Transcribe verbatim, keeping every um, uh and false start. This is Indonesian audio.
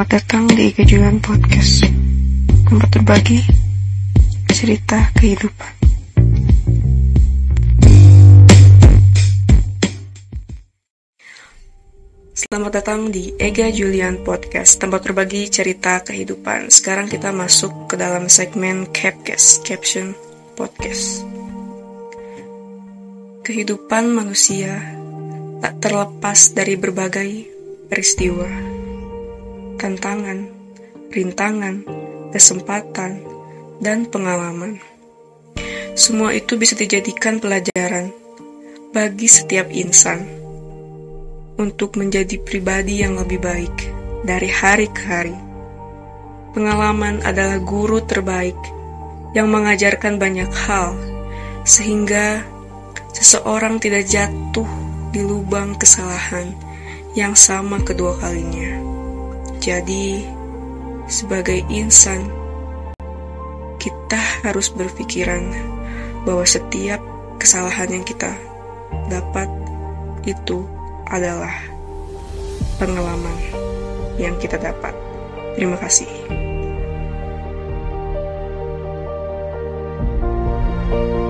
Selamat datang di Kejuan Podcast, tempat berbagi cerita kehidupan. Selamat datang di Ega Julian Podcast, tempat berbagi cerita kehidupan. Sekarang kita masuk ke dalam segmen Capcast, Caption Podcast. Kehidupan manusia tak terlepas dari berbagai peristiwa, tantangan, rintangan, kesempatan, dan pengalaman. Semua itu bisa dijadikan pelajaran bagi setiap insan untuk menjadi pribadi yang lebih baik dari hari ke hari. Pengalaman adalah guru terbaik yang mengajarkan banyak hal, sehingga seseorang tidak jatuh di lubang kesalahan yang sama kedua kalinya. Jadi, sebagai insan, kita harus berpikiran bahwa setiap kesalahan yang kita dapat itu adalah pengalaman yang kita dapat. Terima kasih.